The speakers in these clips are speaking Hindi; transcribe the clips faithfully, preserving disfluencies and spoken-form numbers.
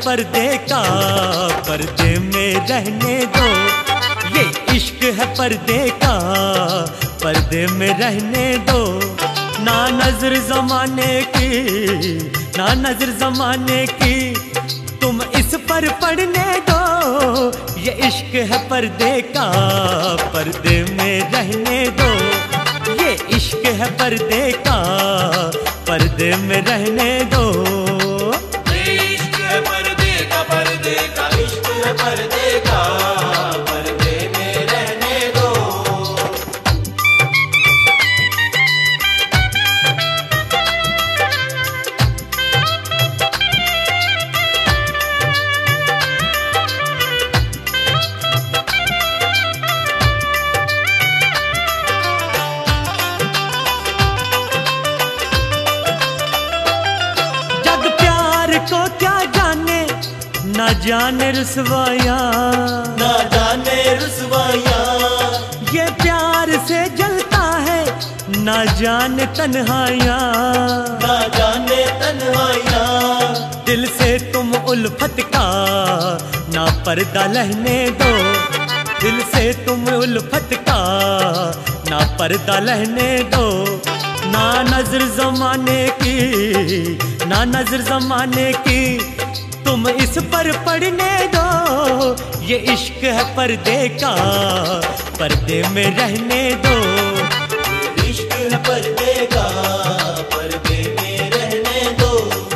पर्दे का, पर्दे में रहने दो। ये इश्क है पर्दे का, पर्दे में रहने दो। ना नजर जमाने की, ना नजर जमाने की, तुम इस पर पढ़ने दो। ये इश्क है पर्दे का, पर्दे में रहने दो। ये इश्क है पर्दे का, पर्दे में रहने दो। ये इश्क है पर्दे का, पर्दे का इश्क है पर्दे का, पर्दे में रहने दो। को क्या जाने, ना जाने रुसवाया, ना जाने रुसवाया। ये प्यार से जलता है, ना जाने तन्हाया, ना जाने तन्हाया। दिल से तुम उल्फत का ना पर्दा लहने दो। दिल से तुम उल्फत का ना पर्दा लहने दो। ना नजर जमाने की, ना नजर जमाने की, तुम इस पर पढ़ने दो। ये इश्क है पर्दे का, पर्दे में रहने दो। ये इश्क है पर्दे का, पर्दे में रहने दो।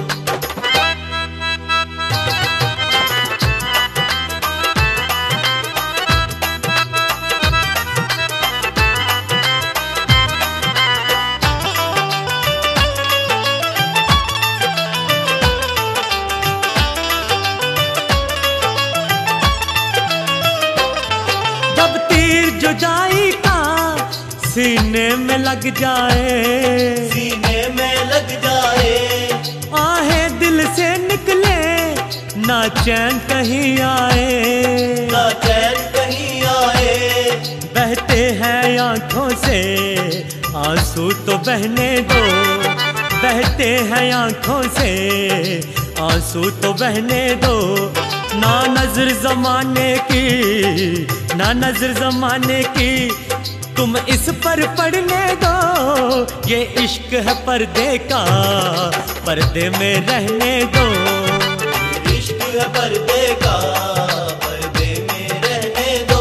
जुदाई का सीने में लग जाए, सीने में लग जाए। आहें दिल से निकले, ना चैन कहीं आए, ना चैन कहीं आए। बहते हैं आंखों से आंसू तो बहने दो। बहते हैं आंखों से आंसू तो बहने दो। ना नजर जमाने की, ना नजर जमाने की, तुम इस पर पढ़ने दो। ये इश्क है पर्दे का, पर्दे में रहने दो। ये इश्क है पर्दे का, पर्दे में रहने दो।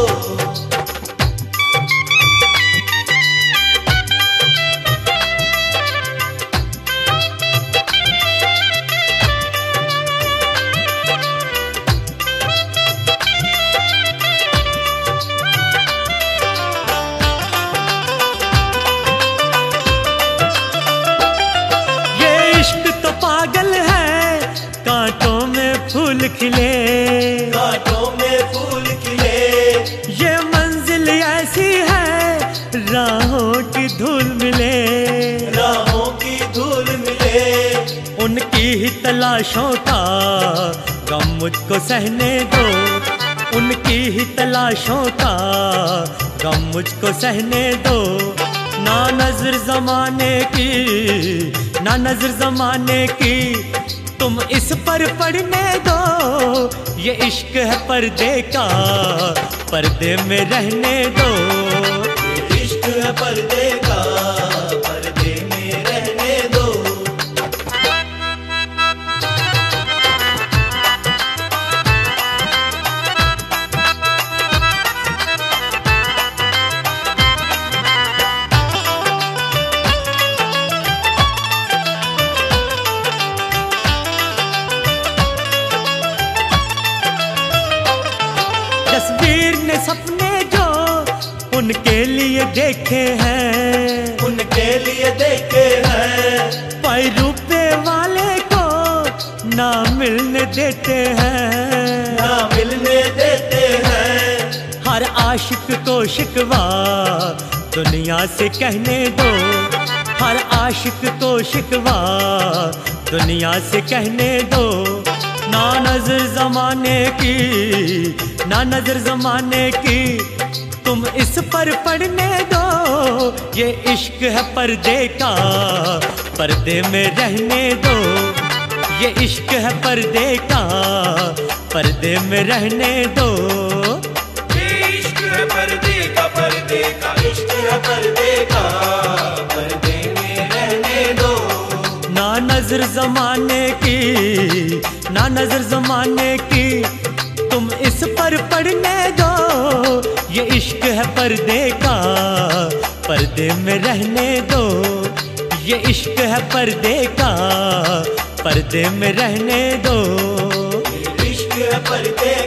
पागल है, कांटों में फूल खिले, कांटों में फूल खिले। ये मंजिल ऐसी है, राहों की धूल मिले, राहों की धूल मिले। उनकी ही तलाशों का गम मुझको सहने दो। उनकी ही तलाशों का गम मुझको सहने दो। ना नजर जमाने की, ना नजर जमाने की, तुम इस पर पढ़ने दो। ये इश्क है पर्दे का, पर्दे में रहने दो। ये इश्क है पर्दे का, पर्दे में रहने दो। तस्वीर ने सपने जो उनके लिए देखे हैं, उनके लिए देखे हैं। पाई रुपए वाले को ना मिलने देते हैं, ना मिलने देते हैं। हर आशिक को शिकवा दुनिया से कहने दो। हर आशिक को शिकवा दुनिया से कहने दो। ना नजर जमाने की, ना नजर जमाने की, तुम इस पर पढ़ने दो। ये इश्क है पर्दे का, पर्दे में रहने दो। ये इश्क है पर्दे का, पर्दे में रहने दो। ये इश्क है पर्दे का, पर्दे का इश्क है पर्दे का, पर्दे में रहने दो। ना नजर जमाने की, ना नजर जमाने की, तुम इस पर पड़ने दो। ये इश्क है पर्दे का, पर्दे में रहने दो। ये इश्क है पर्दे का, पर्दे में रहने दो। ये इश्क है पर्दे